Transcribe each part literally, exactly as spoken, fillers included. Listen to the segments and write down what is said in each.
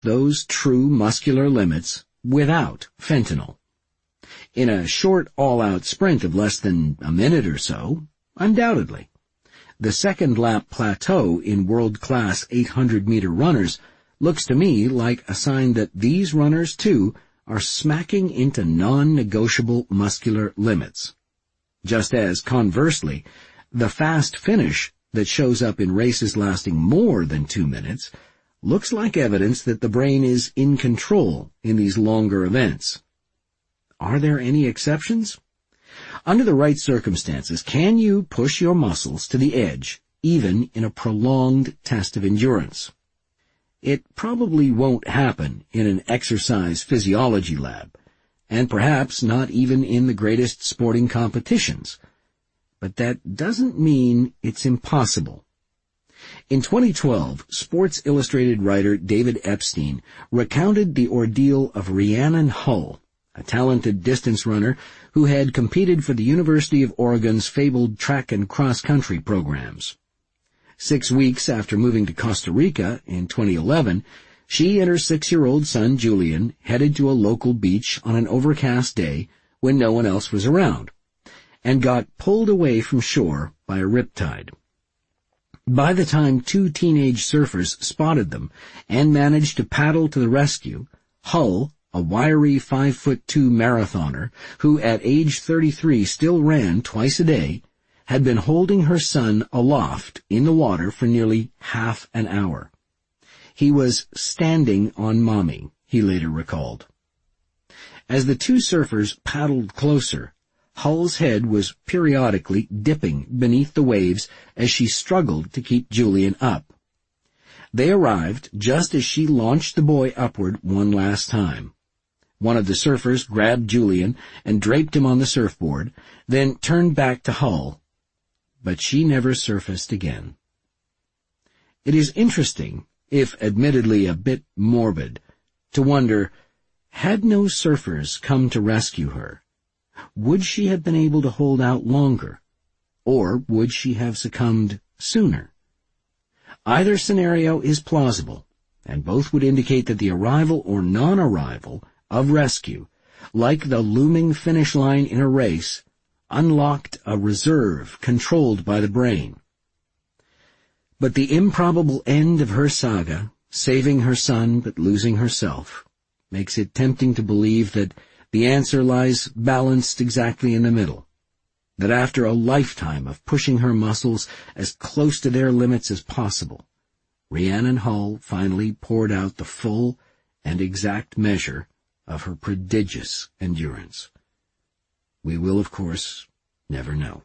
those true muscular limits without fentanyl. In a short all-out sprint of less than a minute or so, undoubtedly. The second lap plateau in world-class eight hundred meter runners looks to me like a sign that these runners, too, are smacking into non-negotiable muscular limits. Just as, conversely, the fast finish that shows up in races lasting more than two minutes looks like evidence that the brain is in control in these longer events. Are there any exceptions? Under the right circumstances, can you push your muscles to the edge, even in a prolonged test of endurance? It probably won't happen in an exercise physiology lab, and perhaps not even in the greatest sporting competitions. But that doesn't mean it's impossible. In twenty twelve, Sports Illustrated writer David Epstein recounted the ordeal of Rhiannon Hull, a talented distance runner who had competed for the University of Oregon's fabled track and cross-country programs. Six weeks after moving to Costa Rica in twenty eleven, she and her six-year-old son Julian headed to a local beach on an overcast day when no one else was around, and got pulled away from shore by a riptide. By the time two teenage surfers spotted them and managed to paddle to the rescue, Hull, a wiry five-foot-two marathoner who at age thirty-three still ran twice a day, had been holding her son aloft in the water for nearly half an hour. He was standing on Mommy, he later recalled. As the two surfers paddled closer, Hull's head was periodically dipping beneath the waves as she struggled to keep Julian up. They arrived just as she launched the boy upward one last time. One of the surfers grabbed Julian and draped him on the surfboard, then turned back to Hull. But she never surfaced again. It is interesting, if admittedly a bit morbid, to wonder, had no surfers come to rescue her, would she have been able to hold out longer, or would she have succumbed sooner? Either scenario is plausible, and both would indicate that the arrival or non-arrival of rescue, like the looming finish line in a race, unlocked a reserve controlled by the brain. But the improbable end of her saga, saving her son but losing herself, makes it tempting to believe that the answer lies balanced exactly in the middle, that after a lifetime of pushing her muscles as close to their limits as possible, Rhiannon Hull finally poured out the full and exact measure of her prodigious endurance. We will, of course, never know.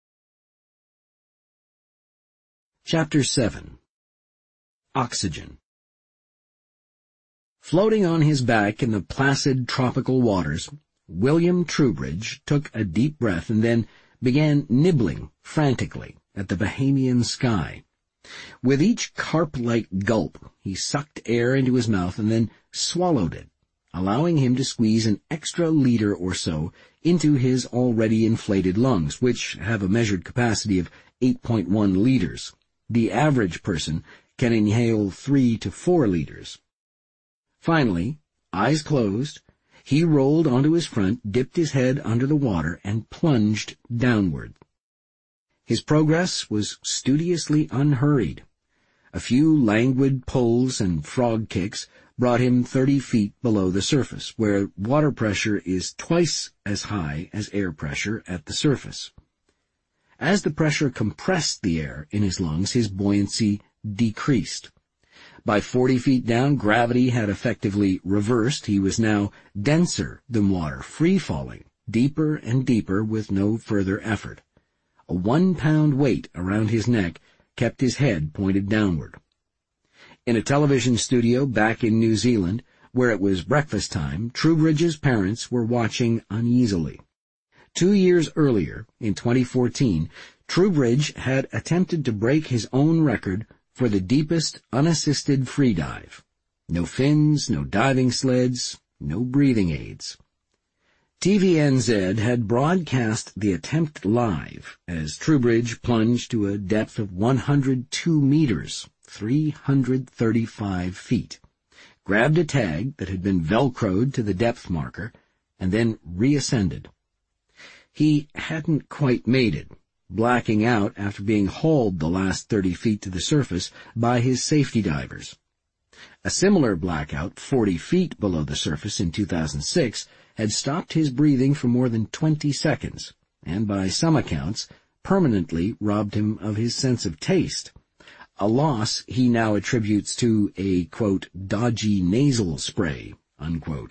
Chapter seven. Oxygen. Floating on his back in the placid tropical waters, William Trubridge took a deep breath and then began nibbling frantically at the Bahamian sky. With each carp-like gulp, he sucked air into his mouth and then swallowed it, allowing him to squeeze an extra liter or so into his already inflated lungs, which have a measured capacity of eight point one liters. The average person can inhale three to four liters. Finally, eyes closed, he rolled onto his front, dipped his head under the water, and plunged downward. His progress was studiously unhurried. A few languid pulls and frog kicks brought him thirty feet below the surface, where water pressure is twice as high as air pressure at the surface. As the pressure compressed the air in his lungs, his buoyancy decreased. By forty feet down, gravity had effectively reversed. He was now denser than water, free-falling, deeper and deeper with no further effort. A one-pound weight around his neck kept his head pointed downward. In a television studio back in New Zealand, where it was breakfast time, Trubridge's parents were watching uneasily. Two years earlier, in twenty fourteen, Trubridge had attempted to break his own record for the deepest unassisted free dive. No fins, no diving sleds, no breathing aids. T V N Z had broadcast the attempt live as Trubridge plunged to a depth of one hundred two meters, three hundred thirty-five feet, grabbed a tag that had been velcroed to the depth marker, and then reascended. He hadn't quite made it, blacking out after being hauled the last thirty feet to the surface by his safety divers. A similar blackout forty feet below the surface in two thousand six had stopped his breathing for more than twenty seconds, and by some accounts, permanently robbed him of his sense of taste, a loss he now attributes to a, quote, dodgy nasal spray, unquote.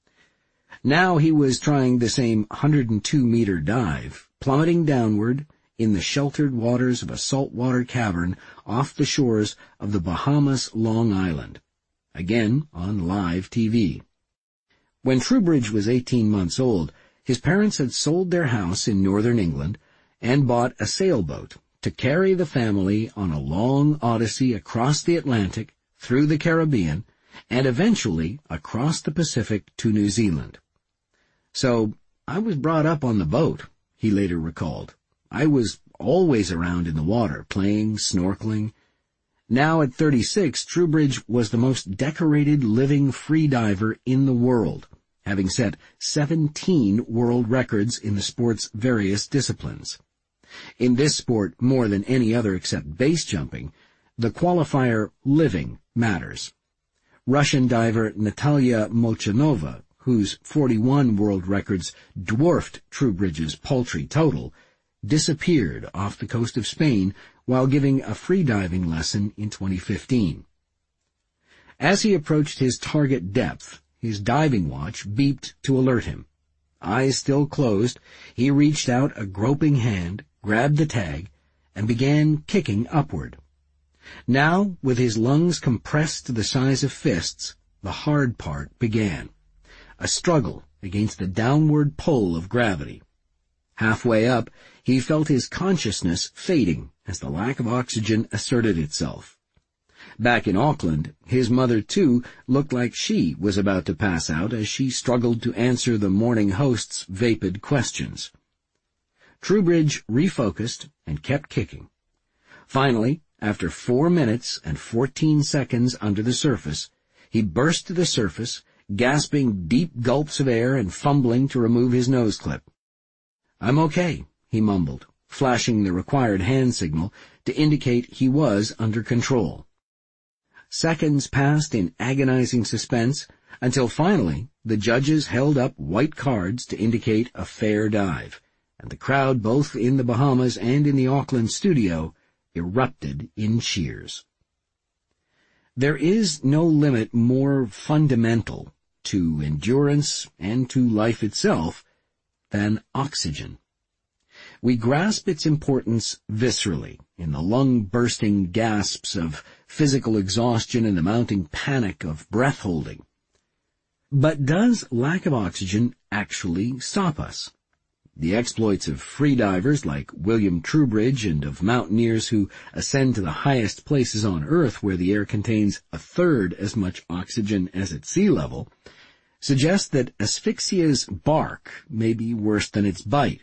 Now he was trying the same one hundred two meter dive, plummeting downward in the sheltered waters of a saltwater cavern off the shores of the Bahamas Long Island, again on live T V. When Trubridge was eighteen months old, his parents had sold their house in northern England and bought a sailboat to carry the family on a long odyssey across the Atlantic, through the Caribbean, and eventually across the Pacific to New Zealand. So, I was brought up on the boat, he later recalled. I was always around in the water, playing, snorkeling. Now at thirty-six, Trubridge was the most decorated living freediver in the world, having set seventeen world records in the sport's various disciplines. In this sport, more than any other except base jumping, the qualifier living matters. Russian diver Natalia Molchanova, whose forty-one world records dwarfed Trubridge's paltry total, disappeared off the coast of Spain while giving a freediving lesson in twenty fifteen. As he approached his target depth, his diving watch beeped to alert him. Eyes still closed, he reached out a groping hand, grabbed the tag, and began kicking upward. Now, with his lungs compressed to the size of fists, the hard part began. A struggle against the downward pull of gravity. Halfway up, he felt his consciousness fading as the lack of oxygen asserted itself. Back in Auckland, his mother, too, looked like she was about to pass out as she struggled to answer the morning host's vapid questions. Trubridge refocused and kept kicking. Finally, after four minutes and fourteen seconds under the surface, he burst to the surface, gasping deep gulps of air and fumbling to remove his nose clip. "I'm okay," he mumbled, flashing the required hand signal to indicate he was under control. Seconds passed in agonizing suspense until finally the judges held up white cards to indicate a fair dive, and the crowd both in the Bahamas and in the Auckland studio erupted in cheers. There is no limit more fundamental to endurance and to life itself than oxygen. We grasp its importance viscerally in the lung-bursting gasps of physical exhaustion and the mounting panic of breath-holding. But does lack of oxygen actually stop us? The exploits of freedivers like William Trubridge and of mountaineers who ascend to the highest places on Earth where the air contains a third as much oxygen as at sea level suggest that asphyxia's bark may be worse than its bite.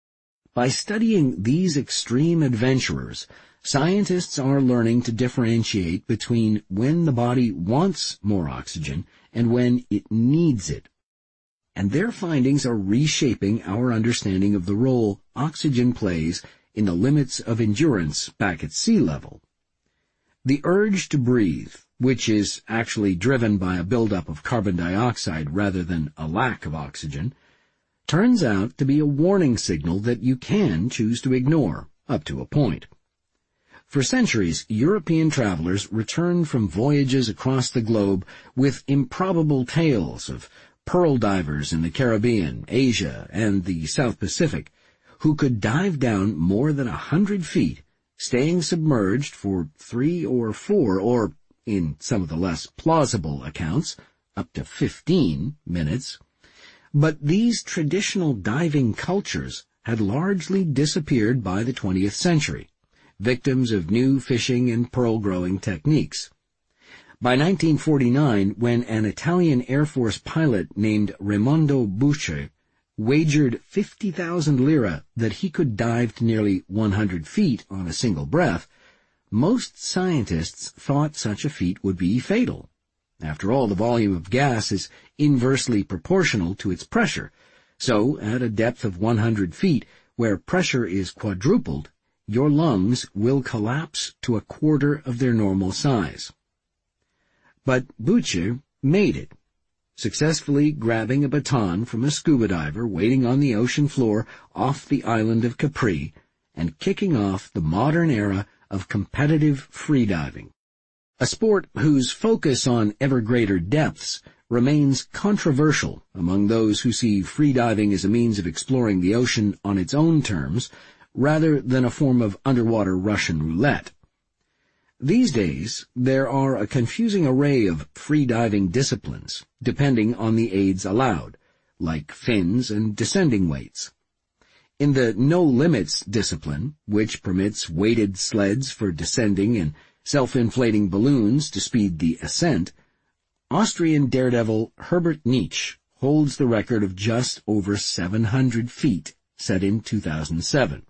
By studying these extreme adventurers, scientists are learning to differentiate between when the body wants more oxygen and when it needs it. And their findings are reshaping our understanding of the role oxygen plays in the limits of endurance back at sea level. The urge to breathe, which is actually driven by a buildup of carbon dioxide rather than a lack of oxygen, turns out to be a warning signal that you can choose to ignore, up to a point. For centuries, European travelers returned from voyages across the globe with improbable tales of pearl divers in the Caribbean, Asia, and the South Pacific, who could dive down more than a hundred feet, staying submerged for three or four, or, in some of the less plausible accounts, up to fifteen minutes. But these traditional diving cultures had largely disappeared by the twentieth century, victims of new fishing and pearl-growing techniques. By nineteen forty-nine, when an Italian Air Force pilot named Raimondo Bucci wagered fifty thousand lire that he could dive to nearly one hundred feet on a single breath, most scientists thought such a feat would be fatal. After all, the volume of gas is inversely proportional to its pressure, so at a depth of one hundred feet, where pressure is quadrupled, your lungs will collapse to a quarter of their normal size. But Butcher made it, successfully grabbing a baton from a scuba diver waiting on the ocean floor off the island of Capri and kicking off the modern era of competitive freediving, a sport whose focus on ever greater depths remains controversial among those who see freediving as a means of exploring the ocean on its own terms rather than a form of underwater Russian roulette. These days, there are a confusing array of freediving disciplines, depending on the aids allowed, like fins and descending weights. In the no-limits discipline, which permits weighted sleds for descending and self-inflating balloons to speed the ascent, Austrian daredevil Herbert Nietzsche holds the record of just over seven hundred feet, set in two thousand seven.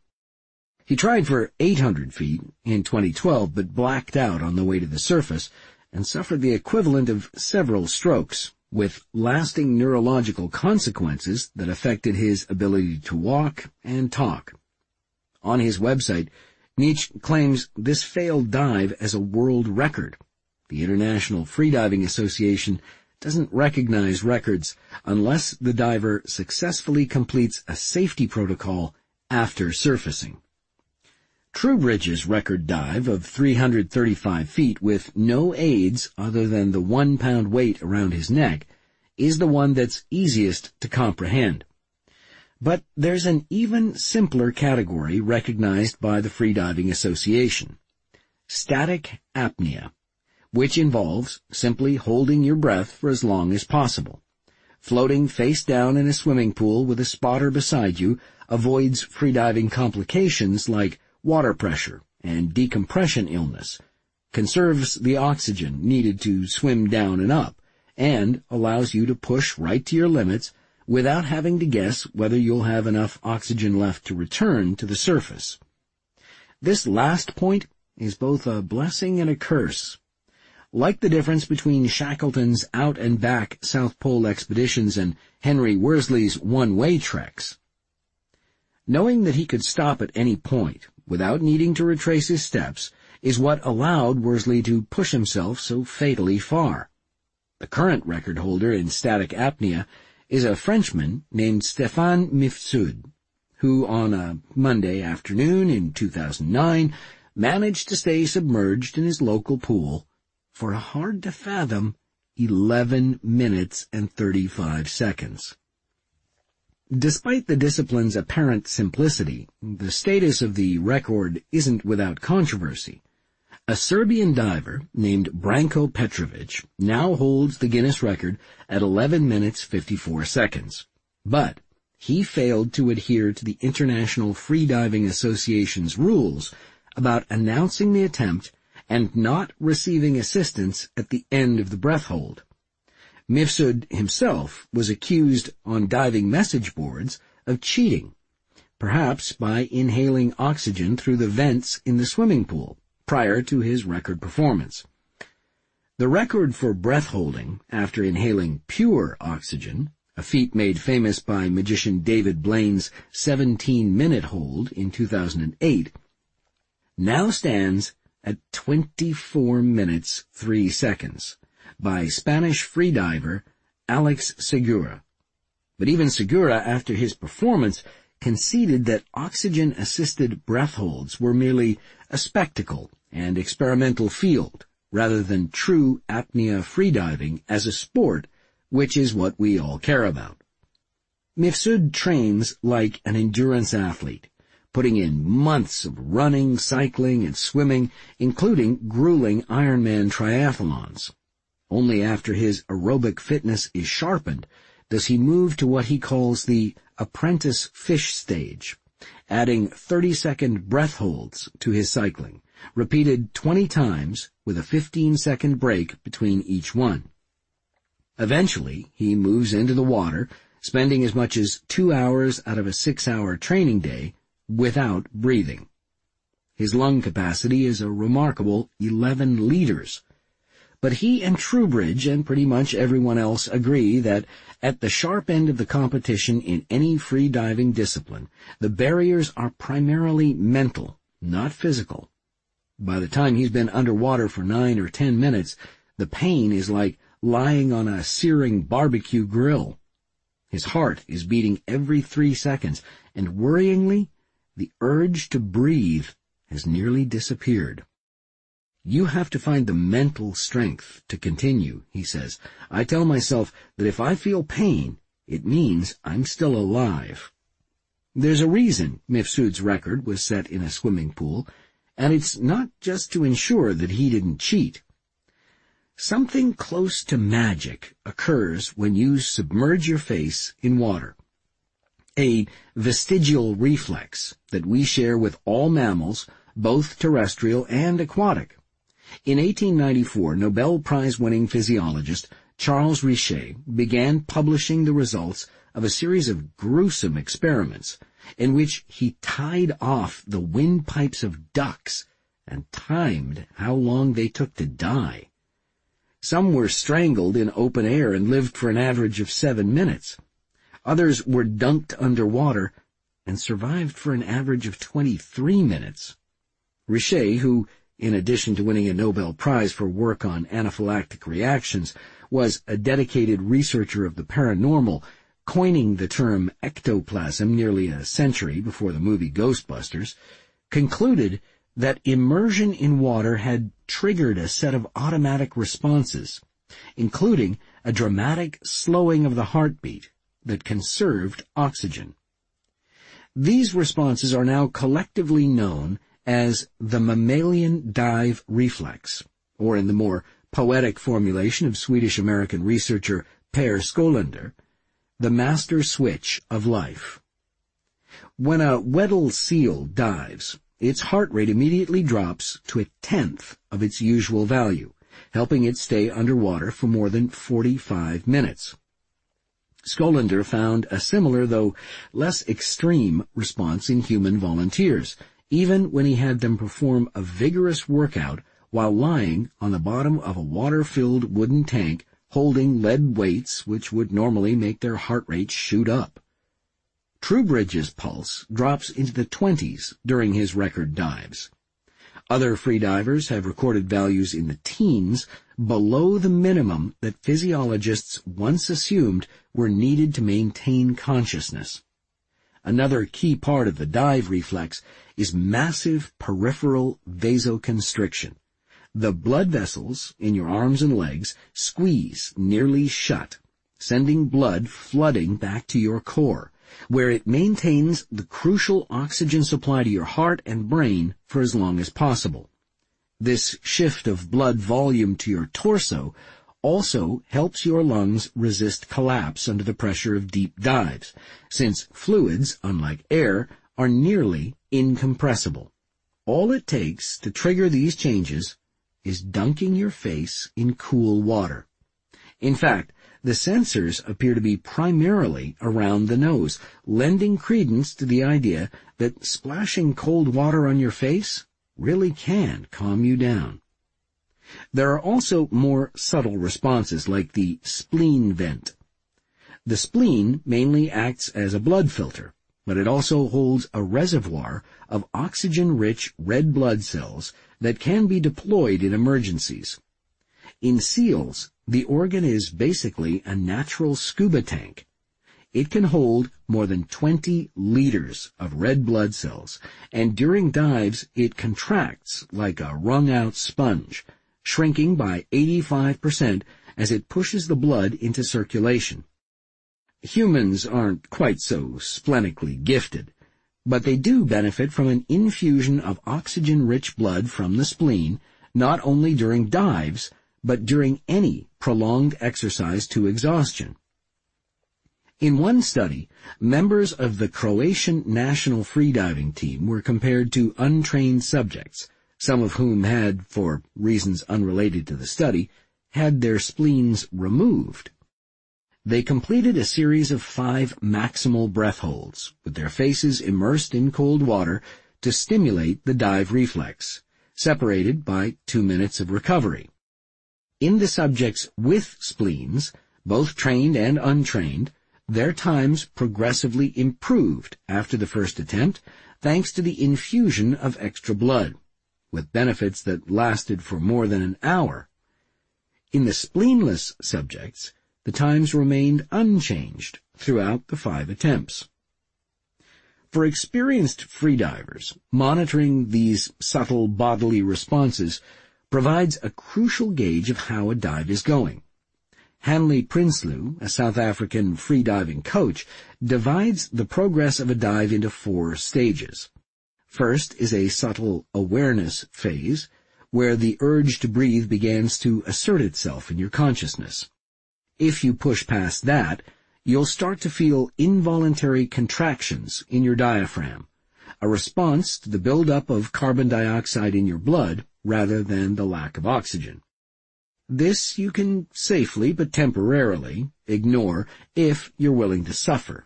He tried for eight hundred feet in twenty twelve, but blacked out on the way to the surface and suffered the equivalent of several strokes, with lasting neurological consequences that affected his ability to walk and talk. On his website, Nietzsche claims this failed dive as a world record. The International Freediving Association doesn't recognize records unless the diver successfully completes a safety protocol after surfacing. Trowbridge's record dive of three hundred thirty-five feet with no aids other than the one-pound weight around his neck is the one that's easiest to comprehend. But there's an even simpler category recognized by the Freediving Association: static apnea, which involves simply holding your breath for as long as possible. Floating face down in a swimming pool with a spotter beside you avoids freediving complications like water pressure and decompression illness, conserves the oxygen needed to swim down and up, and allows you to push right to your limits without having to guess whether you'll have enough oxygen left to return to the surface. This last point is both a blessing and a curse. Like the difference between Shackleton's out-and-back South Pole expeditions and Henry Worsley's one-way treks. Knowing that he could stop at any point without needing to retrace his steps is what allowed Worsley to push himself so fatally far. The current record holder in static apnea is a Frenchman named Stéphane Mifsud, who on a Monday afternoon in two thousand nine managed to stay submerged in his local pool for a hard-to-fathom eleven minutes and thirty-five seconds. Despite the discipline's apparent simplicity, the status of the record isn't without controversy. A Serbian diver named Branko Petrovic now holds the Guinness record at eleven minutes fifty-four seconds. But he failed to adhere to the International Freediving Association's rules about announcing the attempt and not receiving assistance at the end of the breath hold. Mifsud himself was accused on diving message boards of cheating, perhaps by inhaling oxygen through the vents in the swimming pool prior to his record performance. The record for breath holding after inhaling pure oxygen, a feat made famous by magician David Blaine's seventeen-minute hold in two thousand eight, now stands at twenty-four minutes three seconds. By Spanish freediver Alex Segura. But even Segura, after his performance, conceded that oxygen-assisted breath holds were merely a spectacle and experimental field, rather than true apnea freediving as a sport, which is what we all care about. Mifsud trains like an endurance athlete, putting in months of running, cycling, and swimming, including grueling Ironman triathlons. Only after his aerobic fitness is sharpened does he move to what he calls the apprentice fish stage, adding thirty-second breath holds to his cycling, repeated twenty times with a fifteen-second break between each one. Eventually, he moves into the water, spending as much as two hours out of a six-hour training day without breathing. His lung capacity is a remarkable eleven liters. But he and Trubridge and pretty much everyone else agree that at the sharp end of the competition in any free diving discipline, the barriers are primarily mental, not physical. By the time he's been underwater for nine or ten minutes, the pain is like lying on a searing barbecue grill. His heart is beating every three seconds, and worryingly, the urge to breathe has nearly disappeared. You have to find the mental strength to continue, he says. I tell myself that if I feel pain, it means I'm still alive. There's a reason Mifsud's record was set in a swimming pool, and it's not just to ensure that he didn't cheat. Something close to magic occurs when you submerge your face in water. A vestigial reflex that we share with all mammals, both terrestrial and aquatic. In eighteen ninety-four, Nobel Prize-winning physiologist Charles Richet began publishing the results of a series of gruesome experiments in which he tied off the windpipes of ducks and timed how long they took to die. Some were strangled in open air and lived for an average of seven minutes. Others were dunked underwater and survived for an average of twenty-three minutes. Richet, who, in addition to winning a Nobel Prize for work on anaphylactic reactions, was a dedicated researcher of the paranormal, coining the term ectoplasm nearly a century before the movie Ghostbusters, concluded that immersion in water had triggered a set of automatic responses, including a dramatic slowing of the heartbeat that conserved oxygen. These responses are now collectively known as the mammalian dive reflex, or in the more poetic formulation of Swedish-American researcher Per Skolander, the master switch of life. When a Weddell seal dives, its heart rate immediately drops to a tenth of its usual value, helping it stay underwater for more than forty-five minutes. Skolander found a similar, though less extreme, response in human volunteers, even when he had them perform a vigorous workout while lying on the bottom of a water-filled wooden tank holding lead weights which would normally make their heart rate shoot up. Trubridge's pulse drops into the twenties during his record dives. Other freedivers have recorded values in the teens below the minimum that physiologists once assumed were needed to maintain consciousness. Another key part of the dive reflex is massive peripheral vasoconstriction. The blood vessels in your arms and legs squeeze nearly shut, sending blood flooding back to your core, where it maintains the crucial oxygen supply to your heart and brain for as long as possible. This shift of blood volume to your torso also helps your lungs resist collapse under the pressure of deep dives, since fluids, unlike air, are nearly incompressible. All it takes to trigger these changes is dunking your face in cool water. In fact, the sensors appear to be primarily around the nose, lending credence to the idea that splashing cold water on your face really can calm you down. There are also more subtle responses, like the spleen vent. The spleen mainly acts as a blood filter, but it also holds a reservoir of oxygen-rich red blood cells that can be deployed in emergencies. In seals, the organ is basically a natural scuba tank. It can hold more than twenty liters of red blood cells, and during dives it contracts like a wrung-out sponge, shrinking by eighty-five percent as it pushes the blood into circulation. Humans aren't quite so splenically gifted, but they do benefit from an infusion of oxygen-rich blood from the spleen, not only during dives, but during any prolonged exercise to exhaustion. In one study, members of the Croatian national freediving team were compared to untrained subjects, some of whom had, for reasons unrelated to the study, had their spleens removed. They completed a series of five maximal breath holds, with their faces immersed in cold water to stimulate the dive reflex, separated by two minutes of recovery. In the subjects with spleens, both trained and untrained, their times progressively improved after the first attempt, thanks to the infusion of extra blood, with benefits that lasted for more than an hour. In the spleenless subjects, the times remained unchanged throughout the five attempts. For experienced freedivers, monitoring these subtle bodily responses provides a crucial gauge of how a dive is going. Hanley Prinsloo, a South African freediving coach, divides the progress of a dive into four stages. First is a subtle awareness phase, where the urge to breathe begins to assert itself in your consciousness. If you push past that, you'll start to feel involuntary contractions in your diaphragm, a response to the buildup of carbon dioxide in your blood rather than the lack of oxygen. This you can safely but temporarily ignore if you're willing to suffer.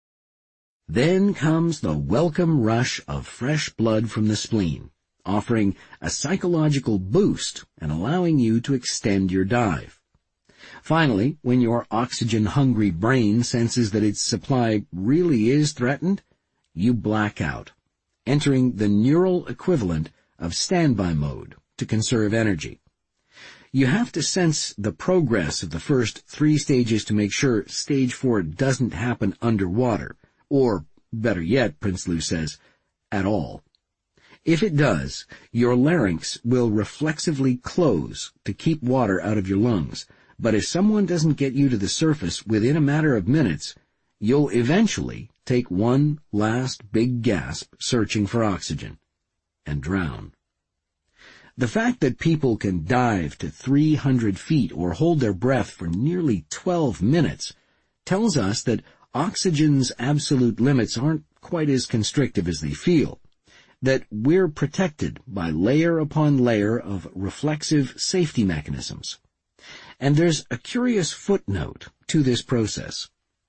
Then comes the welcome rush of fresh blood from the spleen, offering a psychological boost and allowing you to extend your dive. Finally, when your oxygen-hungry brain senses that its supply really is threatened, you black out, entering the neural equivalent of standby mode to conserve energy. You have to sense the progress of the first three stages to make sure stage four doesn't happen underwater, or, better yet, Prinsloo says, at all. If it does, your larynx will reflexively close to keep water out of your lungs, but if someone doesn't get you to the surface within a matter of minutes, you'll eventually take one last big gasp searching for oxygen and drown. The fact that people can dive to three hundred feet or hold their breath for nearly twelve minutes tells us that oxygen's absolute limits aren't quite as constrictive as they feel, that we're protected by layer upon layer of reflexive safety mechanisms. And there's a curious footnote to this process.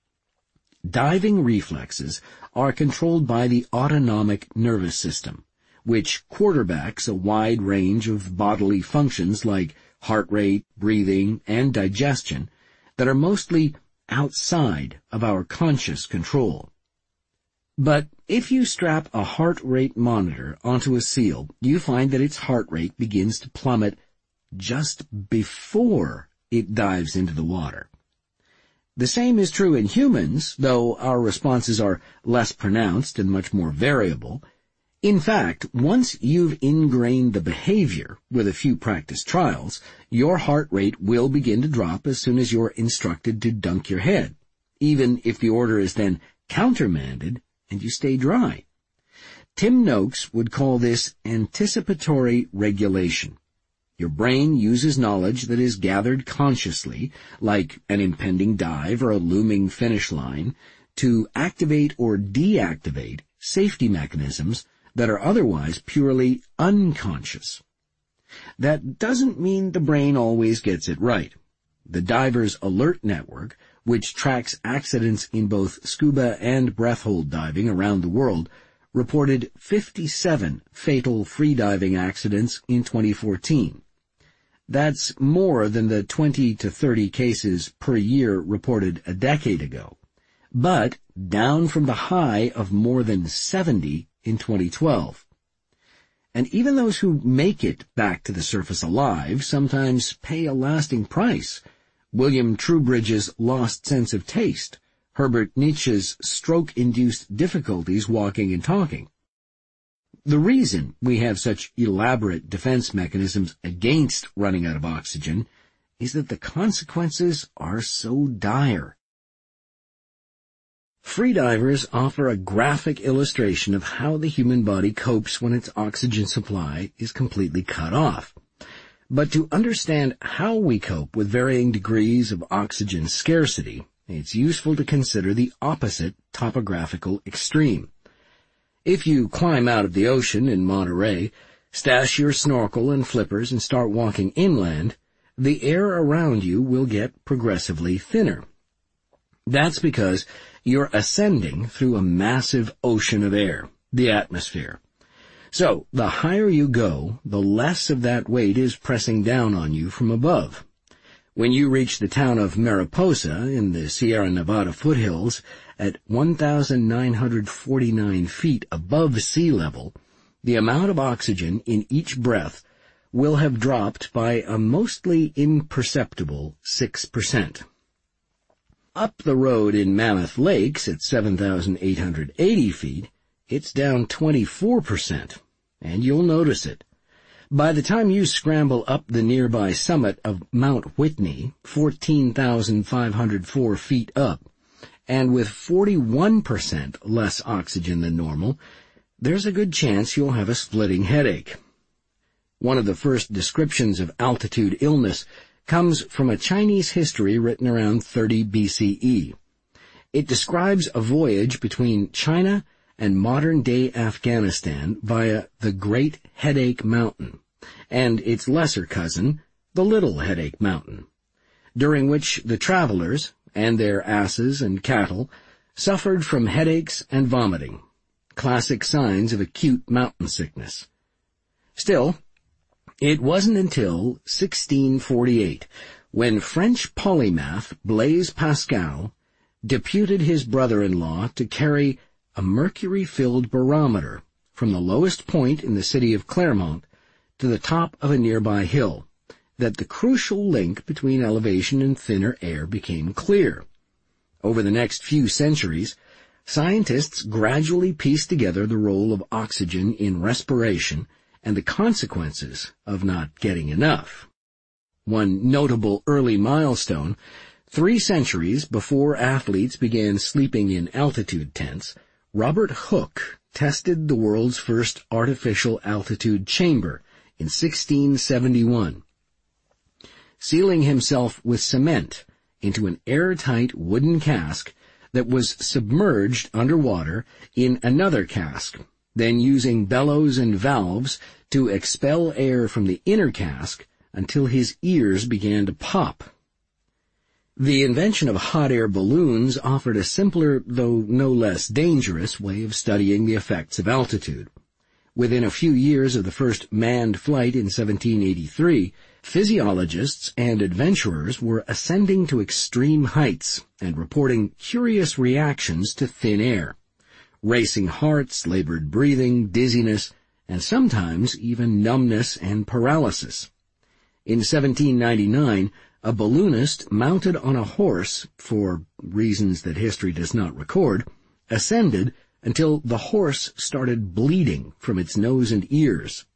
Diving reflexes are controlled by the autonomic nervous system, which quarterbacks a wide range of bodily functions like heart rate, breathing, and digestion that are mostly outside of our conscious control. But if you strap a heart rate monitor onto a seal, you find that its heart rate begins to plummet just before it dives into the water. The same is true in humans, though our responses are less pronounced and much more variable. In fact, once you've ingrained the behavior with a few practice trials, your heart rate will begin to drop as soon as you're instructed to dunk your head, even if the order is then countermanded and you stay dry. Tim Noakes would call this anticipatory regulation. Your brain uses knowledge that is gathered consciously, like an impending dive or a looming finish line, to activate or deactivate safety mechanisms that are otherwise purely unconscious. That doesn't mean the brain always gets it right. The Divers Alert Network, which tracks accidents in both scuba and breath-hold diving around the world, reported fifty-seven fatal freediving accidents in twenty fourteen. That's more than the twenty to thirty cases per year reported a decade ago, but down from the high of more than seventy in twenty twelve. And even those who make it back to the surface alive sometimes pay a lasting price. William Trubridge's lost sense of taste, Herbert Nietzsche's stroke-induced difficulties walking and talking. The reason we have such elaborate defense mechanisms against running out of oxygen is that the consequences are so dire. Freedivers offer a graphic illustration of how the human body copes when its oxygen supply is completely cut off. But to understand how we cope with varying degrees of oxygen scarcity, it's useful to consider the opposite topographical extreme. If you climb out of the ocean in Monterey, stash your snorkel and flippers and start walking inland, the air around you will get progressively thinner. That's because you're ascending through a massive ocean of air, the atmosphere. So, the higher you go, the less of that weight is pressing down on you from above, When you reach the town of Mariposa in the Sierra Nevada foothills at one thousand nine hundred forty-nine feet above sea level, the amount of oxygen in each breath will have dropped by a mostly imperceptible six percent. Up the road in Mammoth Lakes at seven thousand eight hundred eighty feet, it's down twenty-four percent, and you'll notice it. By the time you scramble up the nearby summit of Mount Whitney, fourteen thousand five hundred four feet up, and with forty-one percent less oxygen than normal, there's a good chance you'll have a splitting headache. One of the first descriptions of altitude illness comes from a Chinese history written around thirty B C E. It describes a voyage between China and modern-day Afghanistan via the Great Headache Mountain and its lesser cousin, the Little Headache Mountain, during which the travelers and their asses and cattle suffered from headaches and vomiting, classic signs of acute mountain sickness. Still, it wasn't until sixteen forty-eight when French polymath Blaise Pascal deputed his brother-in-law to carry a mercury-filled barometer from the lowest point in the city of Clermont to the top of a nearby hill, that the crucial link between elevation and thinner air became clear. Over the next few centuries, scientists gradually pieced together the role of oxygen in respiration and the consequences of not getting enough. One notable early milestone, three centuries before athletes began sleeping in altitude tents, Robert Hooke tested the world's first artificial altitude chamber in sixteen seventy-one, sealing himself with cement into an airtight wooden cask that was submerged underwater in another cask, then using bellows and valves to expel air from the inner cask until his ears began to pop. The invention of hot air balloons offered a simpler, though no less dangerous, way of studying the effects of altitude. Within a few years of the first manned flight in seventeen eighty-three, physiologists and adventurers were ascending to extreme heights and reporting curious reactions to thin air: racing hearts, labored breathing, dizziness, and sometimes even numbness and paralysis. In seventeen ninety-nine, a balloonist mounted on a horse, for reasons that history does not record, ascended until the horse started bleeding from its nose and ears.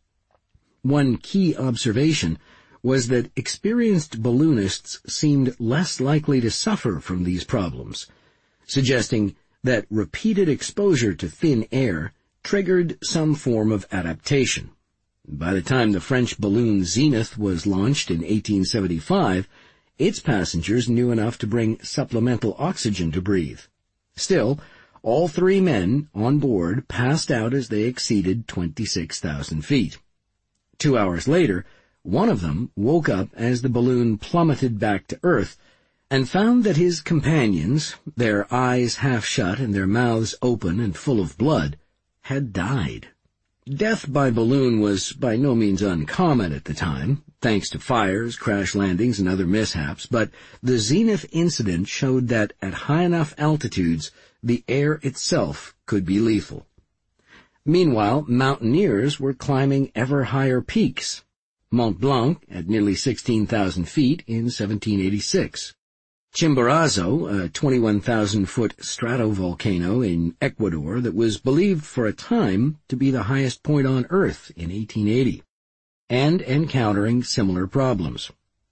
One key observation was that experienced balloonists seemed less likely to suffer from these problems, suggesting that repeated exposure to thin air triggered some form of adaptation. By the time the French balloon Zenith was launched in eighteen seventy-five, its passengers knew enough to bring supplemental oxygen to breathe. Still, all three men on board passed out as they exceeded twenty-six thousand feet. Two hours later, one of them woke up as the balloon plummeted back to Earth and found that his companions, their eyes half shut and their mouths open and full of blood, had died. Death by balloon was by no means uncommon at the time, thanks to fires, crash landings, and other mishaps, but the Zenith incident showed that at high enough altitudes, the air itself could be lethal. Meanwhile, mountaineers were climbing ever higher peaks. Mont Blanc at nearly sixteen thousand feet in seventeen eighty-six. Chimborazo, a twenty-one thousand foot stratovolcano in Ecuador that was believed for a time to be the highest point on Earth in eighteen eighty, and encountering similar problems.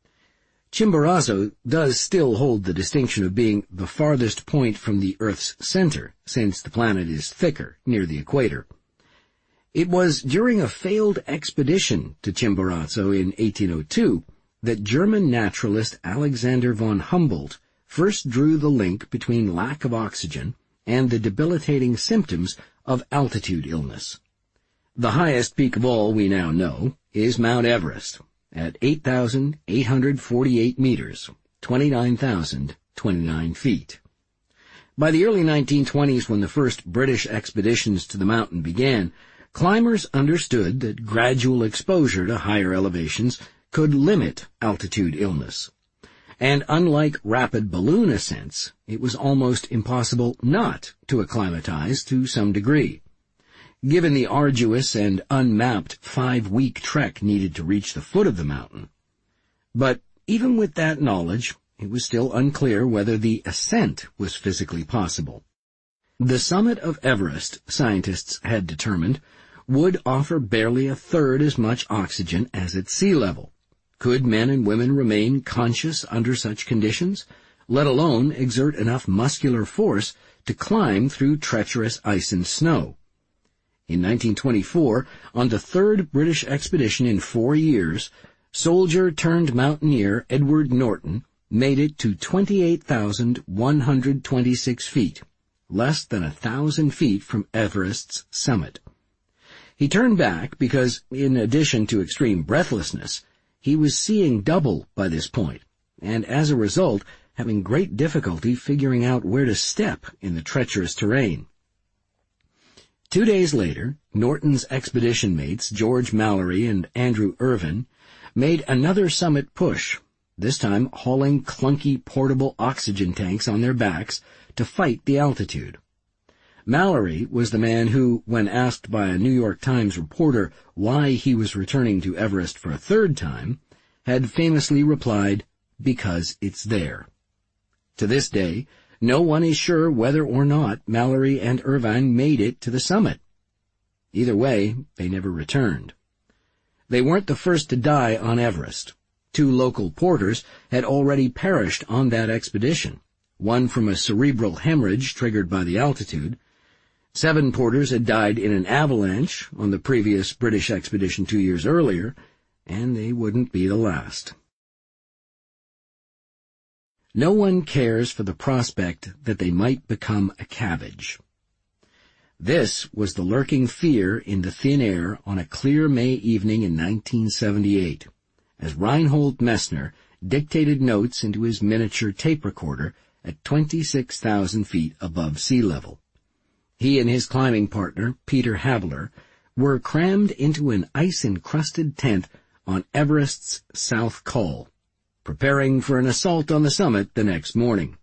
Chimborazo does still hold the distinction of being the farthest point from the Earth's center, since the planet is thicker near the equator. It was during a failed expedition to Chimborazo in eighteen oh two that German naturalist Alexander von Humboldt first drew the link between lack of oxygen and the debilitating symptoms of altitude illness. The highest peak of all we now know is Mount Everest at eight thousand eight hundred forty-eight meters, twenty-nine thousand twenty-nine feet. By the early nineteen twenties, when the first British expeditions to the mountain began, climbers understood that gradual exposure to higher elevations could limit altitude illness, And unlike rapid balloon ascents, it was almost impossible not to acclimatize to some degree. Given the arduous and unmapped five-week trek needed to reach the foot of the mountain. But even with that knowledge, it was still unclear whether the ascent was physically possible. The summit of Everest, scientists had determined, would offer barely a third as much oxygen as at sea level. Could men and women remain conscious under such conditions, let alone exert enough muscular force to climb through treacherous ice and snow? In nineteen twenty-four, on the third British expedition in four years, soldier-turned-mountaineer Edward Norton made it to twenty-eight thousand one hundred twenty-six feet, less than a thousand feet from Everest's summit. He turned back because, in addition to extreme breathlessness, he was seeing double by this point, and as a result, having great difficulty figuring out where to step in the treacherous terrain. Two days later, Norton's expedition mates, George Mallory and Andrew Irvine, made another summit push, this time hauling clunky portable oxygen tanks on their backs to fight the altitude. Mallory was the man who, when asked by a New York Times reporter why he was returning to Everest for a third time, had famously replied, "Because it's there." To this day, no one is sure whether or not Mallory and Irvine made it to the summit. Either way, they never returned. They weren't the first to die on Everest. Two local porters had already perished on that expedition, one from a cerebral hemorrhage triggered by the altitude. Seven porters had died in an avalanche on the previous British expedition two years earlier, and they wouldn't be the last. No one cares for the prospect that they might become a cabbage. This was the lurking fear in the thin air on a clear May evening in nineteen seventy-eight, as Reinhold Messner dictated notes into his miniature tape recorder at twenty-six thousand feet above sea level. He and his climbing partner, Peter Habler, were crammed into an ice-encrusted tent on Everest's South Col, preparing for an assault on the summit the next morning.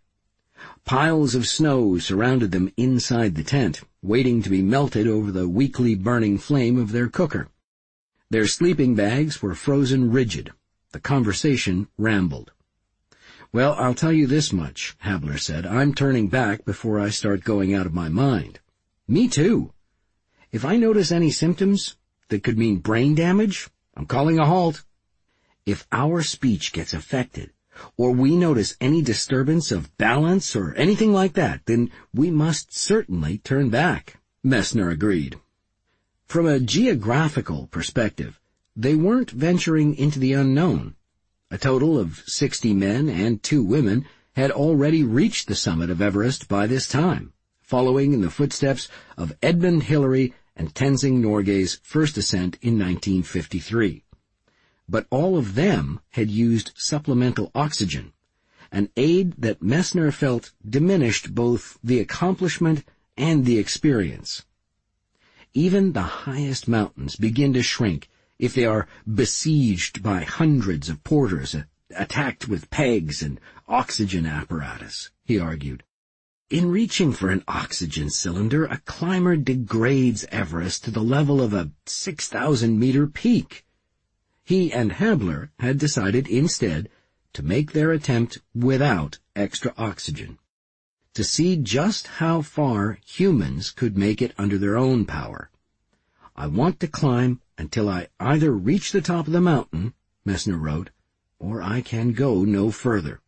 Piles of snow surrounded them inside the tent, waiting to be melted over the weakly burning flame of their cooker. Their sleeping bags were frozen rigid. The conversation rambled. "Well, I'll tell you this much," Habler said. "I'm turning back before I start going out of my mind." "Me too. If I notice any symptoms that could mean brain damage, I'm calling a halt. If our speech gets affected, or we notice any disturbance of balance or anything like that, then we must certainly turn back," Messner agreed. From a geographical perspective, they weren't venturing into the unknown. A total of sixty men and two women had already reached the summit of Everest by this time, following in the footsteps of Edmund Hillary and Tenzing Norgay's first ascent in nineteen fifty-three. But all of them had used supplemental oxygen, an aid that Messner felt diminished both the accomplishment and the experience. Even the highest mountains begin to shrink if they are besieged by hundreds of porters, uh, attacked with pegs and oxygen apparatus, he argued. In reaching for an oxygen cylinder, a climber degrades Everest to the level of a six thousand meter peak. He and Habler had decided instead to make their attempt without extra oxygen, to see just how far humans could make it under their own power. "I want to climb until I either reach the top of the mountain," Messner wrote, "or I can go no further."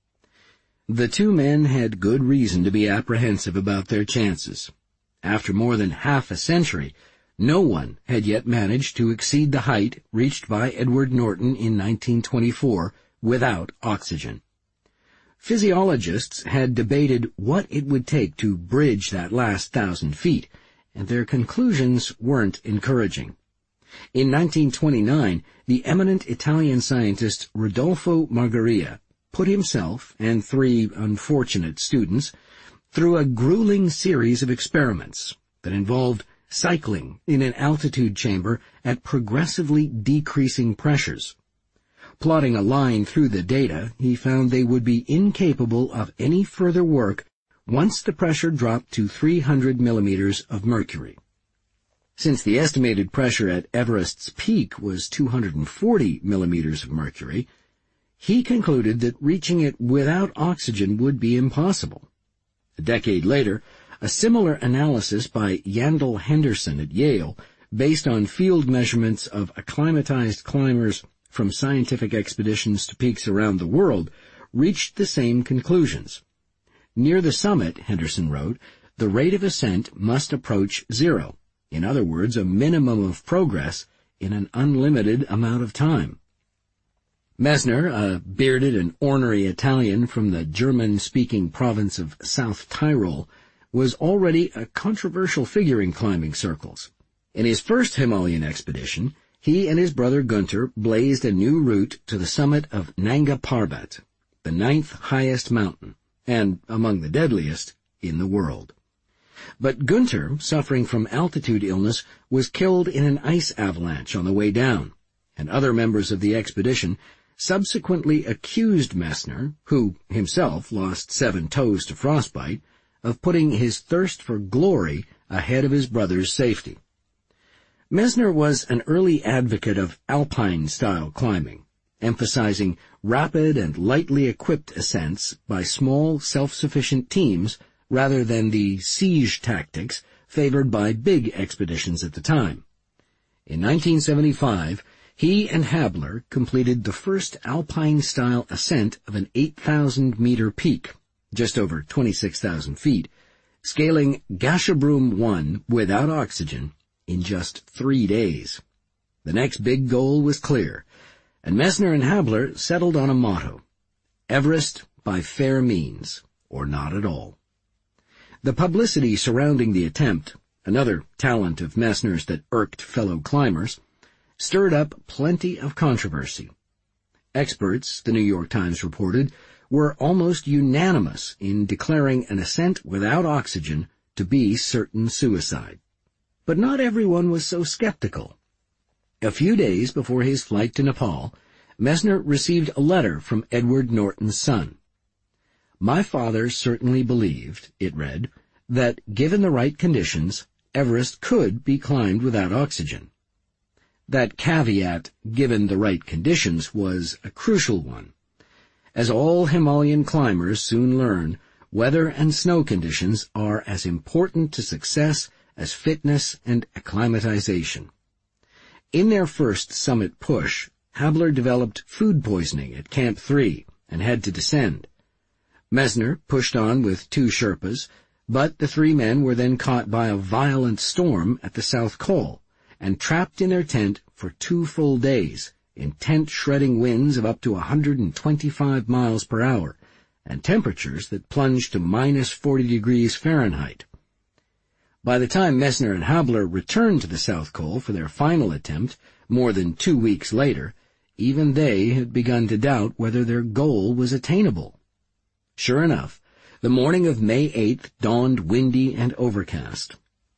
The two men had good reason to be apprehensive about their chances. After more than half a century, no one had yet managed to exceed the height reached by Edward Norton in nineteen twenty-four without oxygen. Physiologists had debated what it would take to bridge that last thousand feet, and their conclusions weren't encouraging. In nineteen twenty-nine, the eminent Italian scientist Rodolfo Margherita put himself and three unfortunate students through a grueling series of experiments that involved cycling in an altitude chamber at progressively decreasing pressures. Plotting a line through the data, he found they would be incapable of any further work once the pressure dropped to three hundred millimeters of mercury. Since the estimated pressure at Everest's peak was two hundred forty millimeters of mercury, he concluded that reaching it without oxygen would be impossible. A decade later, a similar analysis by Yandell Henderson at Yale, based on field measurements of acclimatized climbers from scientific expeditions to peaks around the world, reached the same conclusions. Near the summit, Henderson wrote, the rate of ascent must approach zero. In other words, a minimum of progress in an unlimited amount of time. Messner, a bearded and ornery Italian from the German-speaking province of South Tyrol, was already a controversial figure in climbing circles. In his first Himalayan expedition, he and his brother Gunther blazed a new route to the summit of Nanga Parbat, the ninth highest mountain, and among the deadliest in the world. But Gunther, suffering from altitude illness, was killed in an ice avalanche on the way down, and other members of the expedition subsequently accused Messner, who himself lost seven toes to frostbite, of putting his thirst for glory ahead of his brother's safety. Messner was an early advocate of alpine-style climbing, emphasizing rapid and lightly equipped ascents by small, self-sufficient teams rather than the siege tactics favored by big expeditions at the time. In nineteen seventy-five, he and Habler completed the first alpine-style ascent of an eight thousand meter peak, just over twenty-six thousand feet, scaling Gasherbrum one without oxygen in just three days. The next big goal was clear, and Messner and Habler settled on a motto: Everest by fair means, or not at all. The publicity surrounding the attempt, another talent of Messner's that irked fellow climbers, stirred up plenty of controversy. Experts, the New York Times reported, were almost unanimous in declaring an ascent without oxygen to be certain suicide. But not everyone was so skeptical. A few days before his flight to Nepal, Messner received a letter from Edward Norton's son. My father certainly believed, it read, that given the right conditions, Everest could be climbed without oxygen. That caveat, given the right conditions, was a crucial one. As all Himalayan climbers soon learn, weather and snow conditions are as important to success as fitness and acclimatization. In their first summit push, Habler developed food poisoning at Camp three and had to descend. Messner pushed on with two Sherpas, but the three men were then caught by a violent storm at the South Col and trapped in their tent for two full days in tent-shredding winds of up to one hundred twenty-five miles per hour and temperatures that plunged to minus forty degrees Fahrenheit. By the time Messner and Habler returned to the South Col for their final attempt, more than two weeks later, even they had begun to doubt whether their goal was attainable. Sure enough, the morning of May eighth dawned windy and overcast.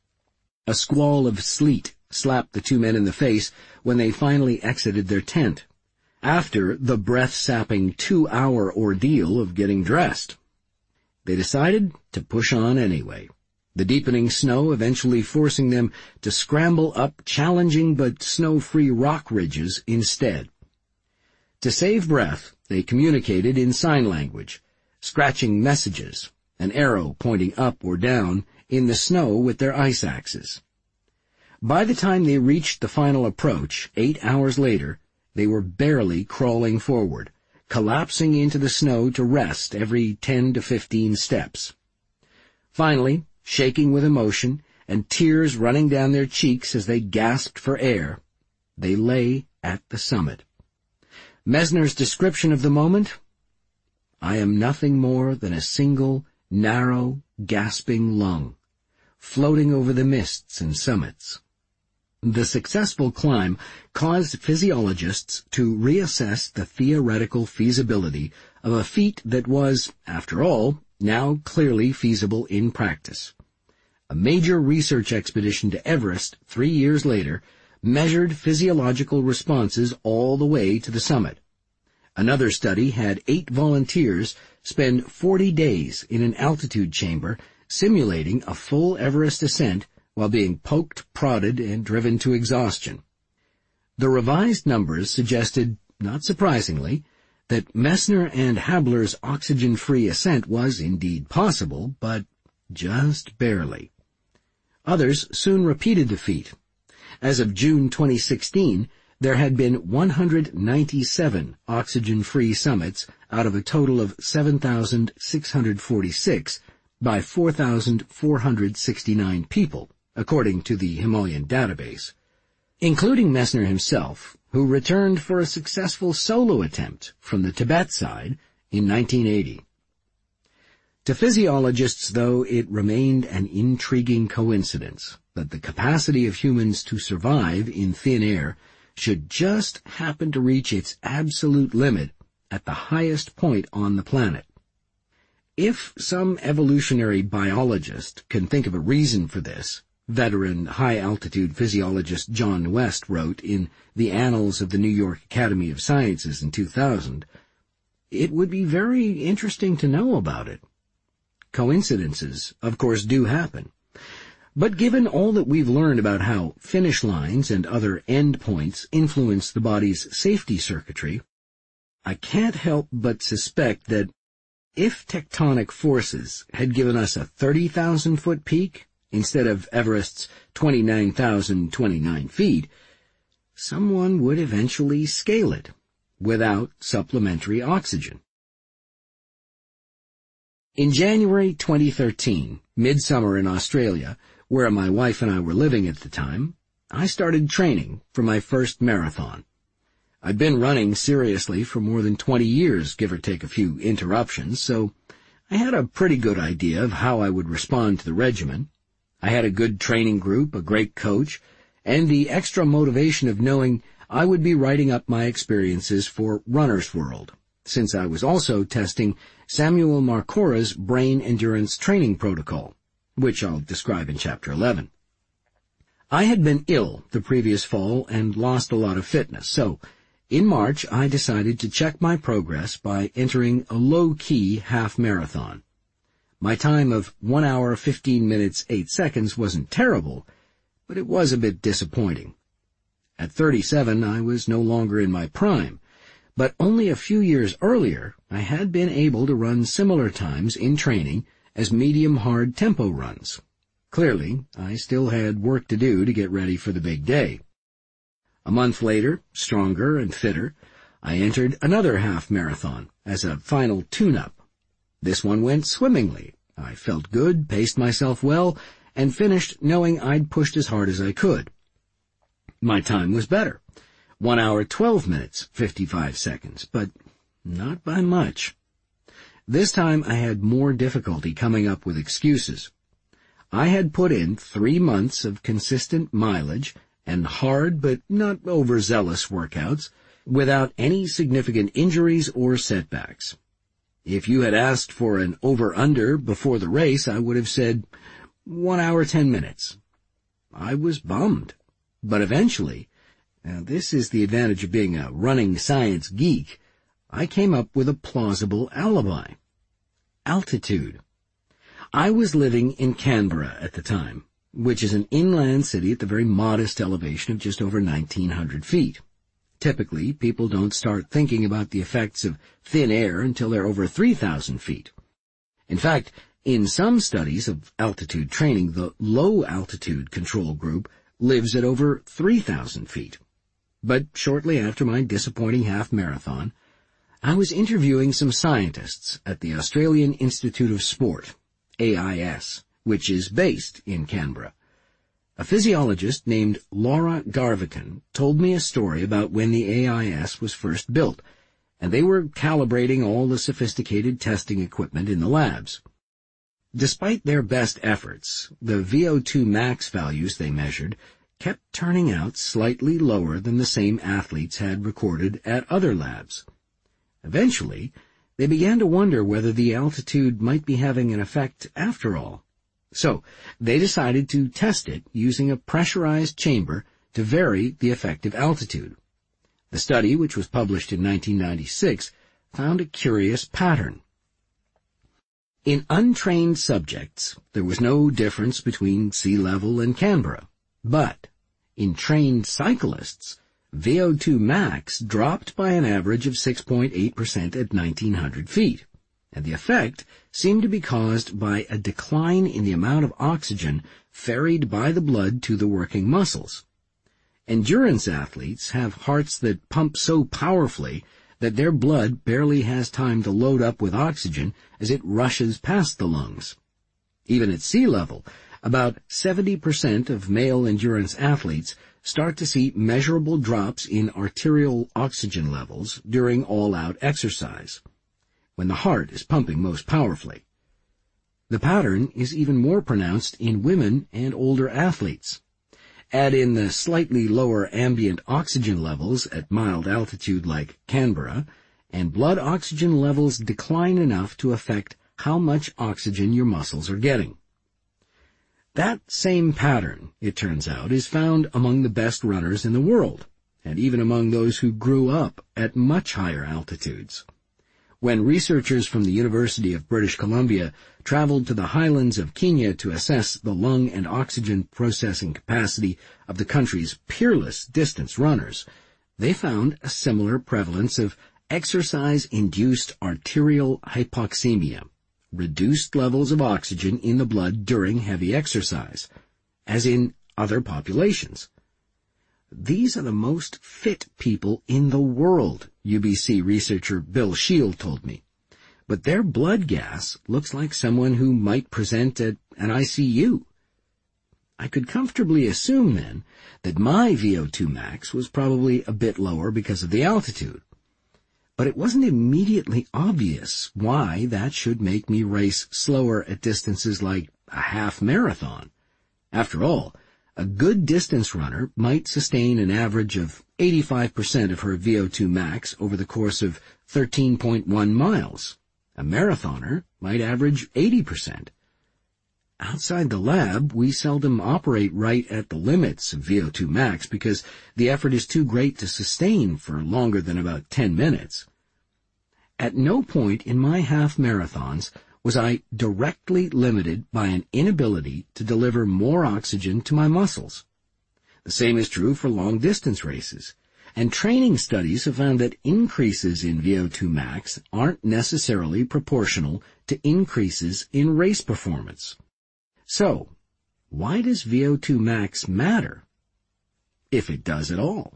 A squall of sleet slapped the two men in the face when they finally exited their tent, after the breath-sapping two-hour ordeal of getting dressed. They decided to push on anyway, the deepening snow eventually forcing them to scramble up challenging but snow-free rock ridges instead. To save breath, they communicated in sign language, scratching messages, an arrow pointing up or down, in the snow with their ice axes. By the time they reached the final approach, eight hours later, they were barely crawling forward, collapsing into the snow to rest every ten to fifteen steps. Finally, shaking with emotion and tears running down their cheeks as they gasped for air, they lay at the summit. Messner's description of the moment: I am nothing more than a single, narrow, gasping lung, floating over the mists and summits. The successful climb caused physiologists to reassess the theoretical feasibility of a feat that was, after all, now clearly feasible in practice. A major research expedition to Everest three years later measured physiological responses all the way to the summit, Another study had eight volunteers spend forty days in an altitude chamber simulating a full Everest ascent while being poked, prodded, and driven to exhaustion. The revised numbers suggested, not surprisingly, that Messner and Habler's oxygen-free ascent was indeed possible, but just barely. Others soon repeated the feat. As of June twenty sixteen, there had been one hundred ninety-seven oxygen-free summits out of a total of seven thousand six hundred forty-six by four thousand four hundred sixty-nine people, according to the Himalayan database, including Messner himself, who returned for a successful solo attempt from the Tibet side in nineteen eighty. To physiologists, though, it remained an intriguing coincidence that the capacity of humans to survive in thin air should just happen to reach its absolute limit at the highest point on the planet. If some evolutionary biologist can think of a reason for this, veteran high-altitude physiologist John West wrote in the Annals of the New York Academy of Sciences in two thousand, it would be very interesting to know about it. Coincidences, of course, do happen. But given all that we've learned about how finish lines and other end points influence the body's safety circuitry, I can't help but suspect that if tectonic forces had given us a thirty thousand foot peak instead of Everest's twenty-nine thousand twenty-nine feet, someone would eventually scale it without supplementary oxygen. In January twenty thirteen, midsummer in Australia, where my wife and I were living at the time, I started training for my first marathon. I'd been running seriously for more than twenty years, give or take a few interruptions, so I had a pretty good idea of how I would respond to the regimen. I had a good training group, a great coach, and the extra motivation of knowing I would be writing up my experiences for Runner's World, since I was also testing Samuel Marcora's brain endurance training protocol, which I'll describe in Chapter eleven. I had been ill the previous fall and lost a lot of fitness, so in March I decided to check my progress by entering a low-key half-marathon. My time of one hour, fifteen minutes, eight seconds wasn't terrible, but it was a bit disappointing. At thirty-seven, I was no longer in my prime, but only a few years earlier, I had been able to run similar times in training as medium-hard tempo runs. Clearly, I still had work to do to get ready for the big day. A month later, stronger and fitter, I entered another half-marathon as a final tune-up. This one went swimmingly. I felt good, paced myself well, and finished knowing I'd pushed as hard as I could. My time was better. One hour, twelve minutes, fifty-five seconds, but not by much. This time I had more difficulty coming up with excuses. I had put in three months of consistent mileage and hard but not overzealous workouts without any significant injuries or setbacks. If you had asked for an over-under before the race, I would have said one hour, ten minutes. I was bummed, but eventually, now this is the advantage of being a running science geek, I came up with a plausible alibi. Altitude. I was living in Canberra at the time, which is an inland city at the very modest elevation of just over nineteen hundred feet. Typically, people don't start thinking about the effects of thin air until they're over three thousand feet. In fact, in some studies of altitude training, the low-altitude control group lives at over three thousand feet. But shortly after my disappointing half-marathon, I was interviewing some scientists at the Australian Institute of Sport, A I S, which is based in Canberra. A physiologist named Laura Garvican told me a story about when the A I S was first built, and they were calibrating all the sophisticated testing equipment in the labs. Despite their best efforts, the V O two max values they measured kept turning out slightly lower than the same athletes had recorded at other labs. Eventually, they began to wonder whether the altitude might be having an effect after all. So, they decided to test it using a pressurized chamber to vary the effective altitude. The study, which was published in nineteen ninety-six, found a curious pattern. In untrained subjects, there was no difference between sea level and Canberra, but in trained cyclists, V O two max dropped by an average of six point eight percent at nineteen hundred feet, and the effect seemed to be caused by a decline in the amount of oxygen ferried by the blood to the working muscles. Endurance athletes have hearts that pump so powerfully that their blood barely has time to load up with oxygen as it rushes past the lungs. Even at sea level, about seventy percent of male endurance athletes start to see measurable drops in arterial oxygen levels during all-out exercise, when the heart is pumping most powerfully. The pattern is even more pronounced in women and older athletes. Add in the slightly lower ambient oxygen levels at mild altitude like Canberra, and blood oxygen levels decline enough to affect how much oxygen your muscles are getting. That same pattern, it turns out, is found among the best runners in the world, and even among those who grew up at much higher altitudes. When researchers from the University of British Columbia traveled to the highlands of Kenya to assess the lung and oxygen processing capacity of the country's peerless distance runners, they found a similar prevalence of exercise-induced arterial hypoxemia, reduced levels of oxygen in the blood during heavy exercise, as in other populations. These are the most fit people in the world, U B C researcher Bill Shield told me. But their blood gas looks like someone who might present at an I C U. I could comfortably assume, then, that my V O two max was probably a bit lower because of the altitude. But it wasn't immediately obvious why that should make me race slower at distances like a half marathon. After all, a good distance runner might sustain an average of eighty-five percent of her V O two max over the course of thirteen point one miles. A marathoner might average eighty percent. Outside the lab, we seldom operate right at the limits of V O two max because the effort is too great to sustain for longer than about ten minutes. At no point in my half marathons was I directly limited by an inability to deliver more oxygen to my muscles. The same is true for long-distance races, and training studies have found that increases in V O two max aren't necessarily proportional to increases in race performance. So, why does V O two max matter? If it does at all.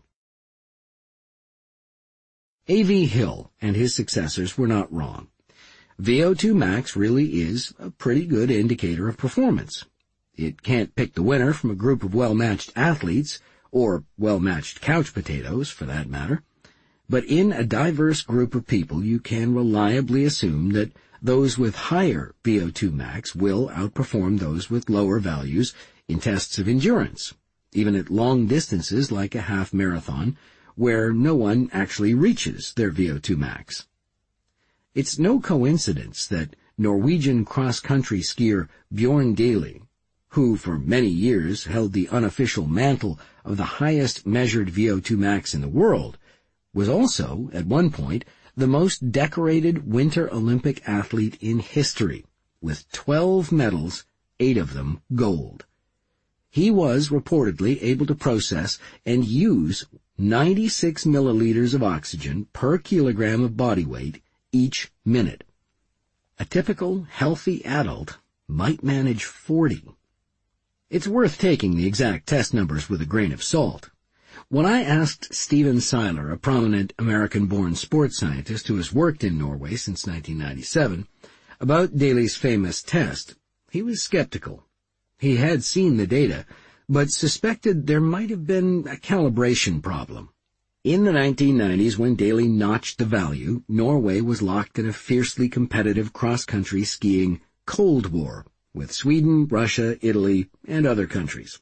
A V Hill and his successors were not wrong. V O two max really is a pretty good indicator of performance. It can't pick the winner from a group of well-matched athletes, or well-matched couch potatoes, for that matter. But in a diverse group of people, you can reliably assume that those with higher V O two max will outperform those with lower values in tests of endurance, even at long distances like a half marathon, where no one actually reaches their V O two max. It's no coincidence that Norwegian cross-country skier Bjorn Daly, who for many years held the unofficial mantle of the highest measured V O two max in the world, was also, at one point, the most decorated Winter Olympic athlete in history, with twelve medals, eight of them gold. He was reportedly able to process and use ninety-six milliliters of oxygen per kilogram of body weight each minute. A typical healthy adult might manage forty. It's worth taking the exact test numbers with a grain of salt. When I asked Stephen Seiler, a prominent American-born sports scientist who has worked in Norway since nineteen ninety-seven, about Daly's famous test, he was skeptical. He had seen the data, but suspected there might have been a calibration problem. In the nineteen nineties, when Daly notched the value, Norway was locked in a fiercely competitive cross-country skiing Cold War with Sweden, Russia, Italy, and other countries.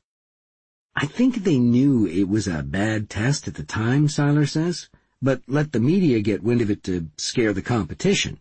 I think they knew it was a bad test at the time, Seiler says, but let the media get wind of it to scare the competition.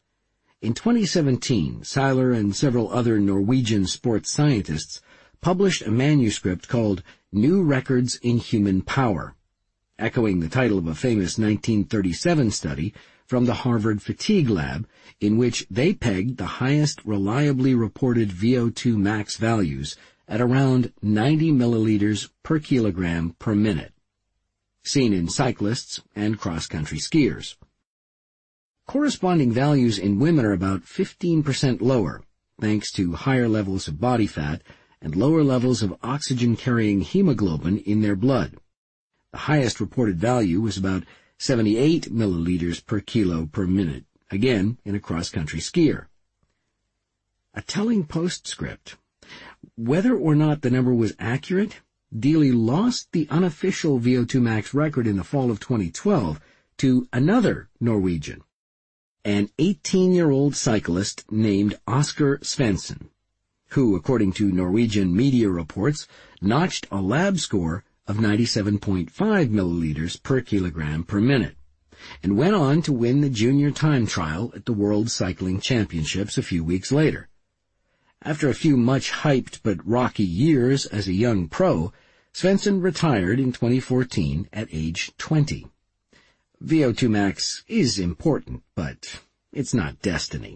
In twenty seventeen, Seiler and several other Norwegian sports scientists published a manuscript called New Records in Human Power. echoing the title of a famous nineteen thirty-seven study from the Harvard Fatigue Lab, in which they pegged the highest reliably reported V O two max values at around ninety milliliters per kilogram per minute, seen in cyclists and cross-country skiers. Corresponding values in women are about fifteen percent lower, thanks to higher levels of body fat and lower levels of oxygen-carrying hemoglobin in their blood. The highest reported value was about seventy-eight milliliters per kilo per minute, again in a cross-country skier. A telling postscript. Whether or not the number was accurate, Deely lost the unofficial V O two max record in the fall of twenty twelve to another Norwegian, an eighteen-year-old cyclist named Oscar Svensson, who, according to Norwegian media reports, notched a lab score of ninety-seven point five milliliters per kilogram per minute, and went on to win the junior time trial at the World Cycling Championships a few weeks later. After a few much-hyped but rocky years as a young pro, Svensson retired in twenty fourteen at age twenty. V O two max is important, but it's not destiny.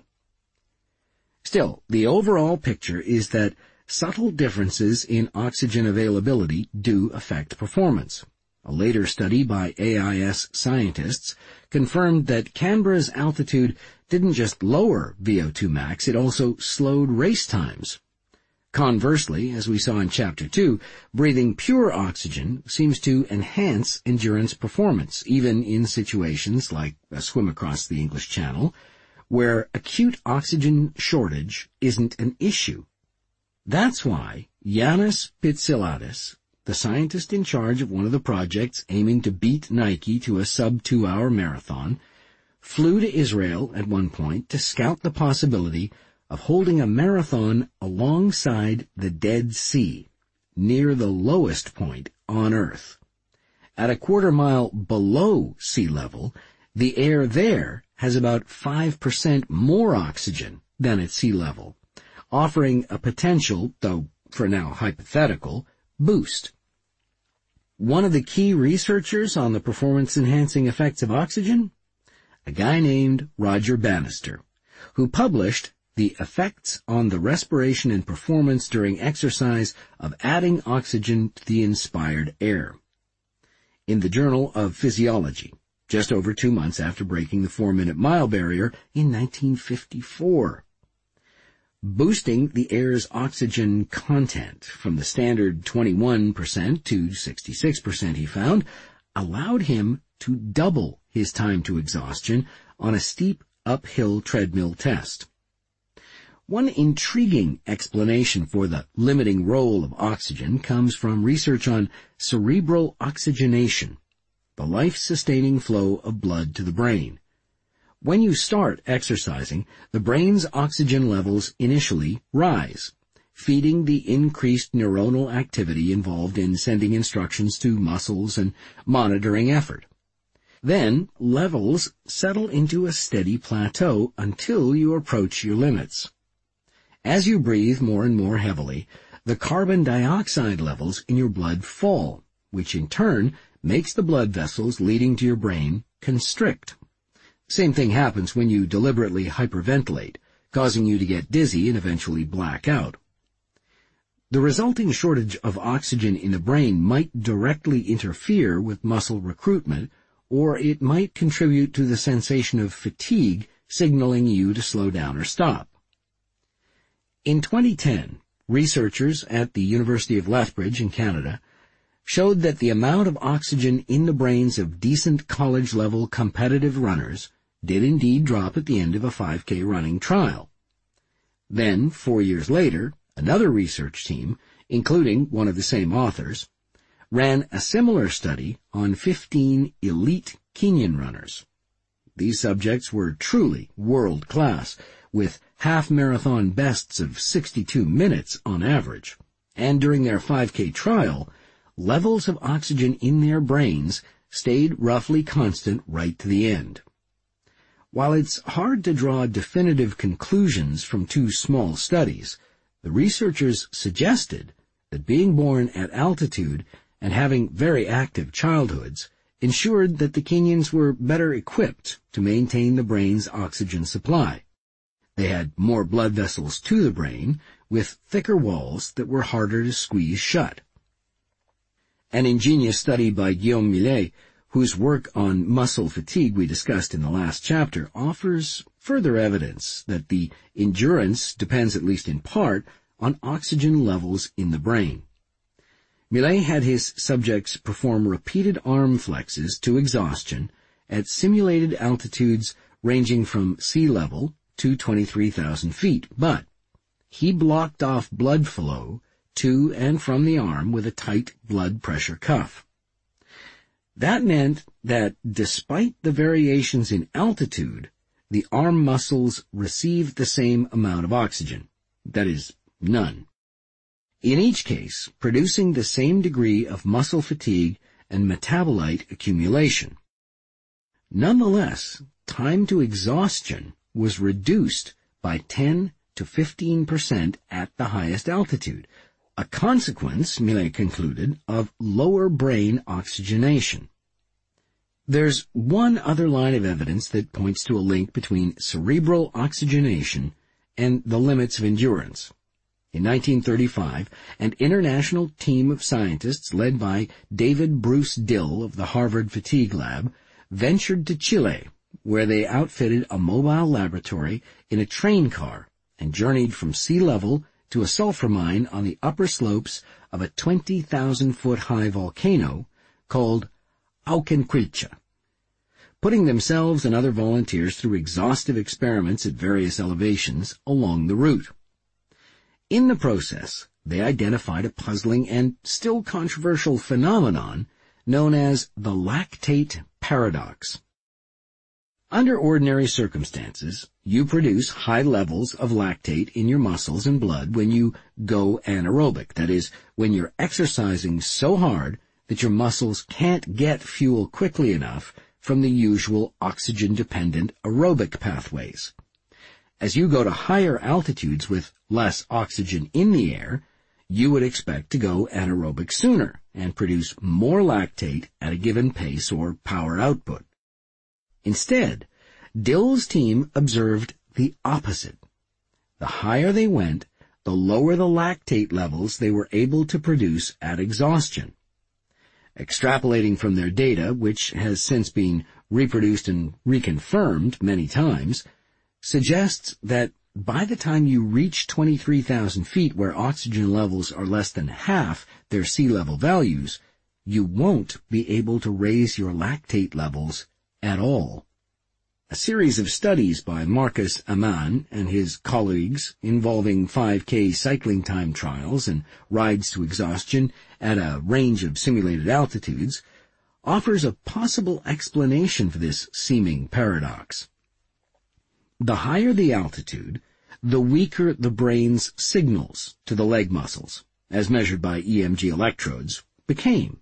Still, the overall picture is that subtle differences in oxygen availability do affect performance. A later study by A I S scientists confirmed that Canberra's altitude didn't just lower V O two max, it also slowed race times. Conversely, as we saw in Chapter two, breathing pure oxygen seems to enhance endurance performance, even in situations like a swim across the English Channel, where acute oxygen shortage isn't an issue. That's why Yannis Pitsilades, the scientist in charge of one of the projects aiming to beat Nike to a sub-two-hour marathon, flew to Israel at one point to scout the possibility of holding a marathon alongside the Dead Sea, near the lowest point on Earth. At a quarter mile below sea level, the air there has about five percent more oxygen than at sea level, offering a potential, though for now hypothetical, boost. One of the key researchers on the performance-enhancing effects of oxygen? A guy named Roger Bannister, who published The Effects on the Respiration and Performance During Exercise of Adding Oxygen to the Inspired Air, in the Journal of Physiology, just over two months after breaking the four-minute mile barrier in nineteen fifty-four. Boosting the air's oxygen content from the standard twenty-one percent to sixty-six percent, he found, allowed him to double his time to exhaustion on a steep uphill treadmill test. One intriguing explanation for the limiting role of oxygen comes from research on cerebral oxygenation, the life-sustaining flow of blood to the brain. When you start exercising, the brain's oxygen levels initially rise, feeding the increased neuronal activity involved in sending instructions to muscles and monitoring effort. Then, levels settle into a steady plateau until you approach your limits. As you breathe more and more heavily, the carbon dioxide levels in your blood fall, which in turn makes the blood vessels leading to your brain constrict. Same thing happens when you deliberately hyperventilate, causing you to get dizzy and eventually black out. The resulting shortage of oxygen in the brain might directly interfere with muscle recruitment, or it might contribute to the sensation of fatigue, signaling you to slow down or stop. In twenty ten, researchers at the University of Lethbridge in Canada showed that the amount of oxygen in the brains of decent college-level competitive runners did indeed drop at the end of a five K running trial. Then, four years later, another research team, including one of the same authors, ran a similar study on fifteen elite Kenyan runners. These subjects were truly world-class, with half-marathon bests of sixty-two minutes on average, and during their five K trial, levels of oxygen in their brains stayed roughly constant right to the end. While it's hard to draw definitive conclusions from two small studies, the researchers suggested that being born at altitude and having very active childhoods ensured that the Kenyans were better equipped to maintain the brain's oxygen supply. They had more blood vessels to the brain, with thicker walls that were harder to squeeze shut. An ingenious study by Guillaume Millet, whose work on muscle fatigue we discussed in the last chapter, offers further evidence that the endurance depends, at least in part, on oxygen levels in the brain. Millet had his subjects perform repeated arm flexes to exhaustion at simulated altitudes ranging from sea level to twenty-three thousand feet, but he blocked off blood flow to and from the arm with a tight blood pressure cuff. That meant that despite the variations in altitude, the arm muscles received the same amount of oxygen, that is, none. In each case, producing the same degree of muscle fatigue and metabolite accumulation. Nonetheless, time to exhaustion was reduced by ten to fifteen percent at the highest altitude, a consequence, Millet concluded, of lower brain oxygenation. There's one other line of evidence that points to a link between cerebral oxygenation and the limits of endurance. In nineteen thirty-five, an international team of scientists led by David Bruce Dill of the Harvard Fatigue Lab ventured to Chile, where they outfitted a mobile laboratory in a train car and journeyed from sea level to a sulfur mine on the upper slopes of a twenty thousand foot high volcano called Auquenquilcha, putting themselves and other volunteers through exhaustive experiments at various elevations along the route. In the process, they identified a puzzling and still controversial phenomenon known as the lactate paradox. Under ordinary circumstances, you produce high levels of lactate in your muscles and blood when you go anaerobic, that is, when you're exercising so hard that your muscles can't get fuel quickly enough from the usual oxygen-dependent aerobic pathways. As you go to higher altitudes with less oxygen in the air, you would expect to go anaerobic sooner and produce more lactate at a given pace or power output. Instead, Dill's team observed the opposite. The higher they went, the lower the lactate levels they were able to produce at exhaustion. Extrapolating from their data, which has since been reproduced and reconfirmed many times, suggests that by the time you reach twenty-three thousand feet, where oxygen levels are less than half their sea level values, you won't be able to raise your lactate levels at all. A series of studies by Marcus Amann and his colleagues involving five K cycling time trials and rides to exhaustion at a range of simulated altitudes offers a possible explanation for this seeming paradox. The higher the altitude, the weaker the brain's signals to the leg muscles, as measured by E M G electrodes, became.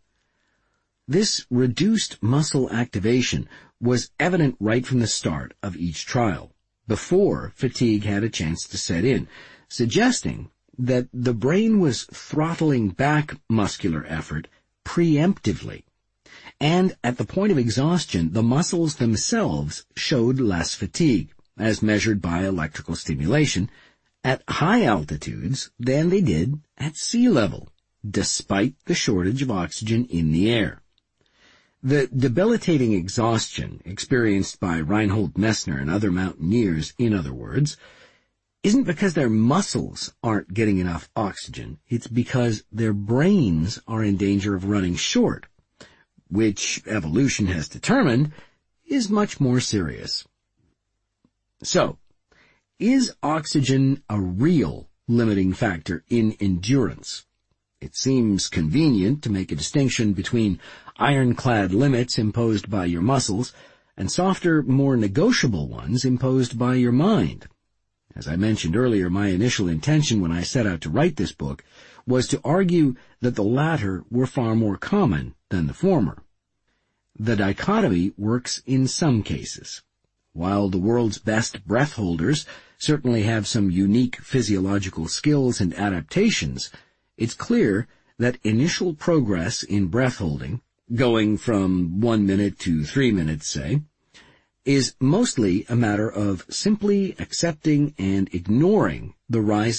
This reduced muscle activation was evident right from the start of each trial, before fatigue had a chance to set in, suggesting that the brain was throttling back muscular effort preemptively. And at the point of exhaustion, the muscles themselves showed less fatigue, as measured by electrical stimulation, at high altitudes than they did at sea level, despite the shortage of oxygen in the air. The debilitating exhaustion experienced by Reinhold Messner and other mountaineers, in other words, isn't because their muscles aren't getting enough oxygen. It's because their brains are in danger of running short, which evolution has determined is much more serious. So, is oxygen a real limiting factor in endurance? It seems convenient to make a distinction between ironclad limits imposed by your muscles and softer, more negotiable ones imposed by your mind. As I mentioned earlier, my initial intention when I set out to write this book was to argue that the latter were far more common than the former. The dichotomy works in some cases. While the world's best breath holders certainly have some unique physiological skills and adaptations, it's clear that initial progress in breath holding going from one minute to three minutes, say, is mostly a matter of simply accepting and ignoring the rise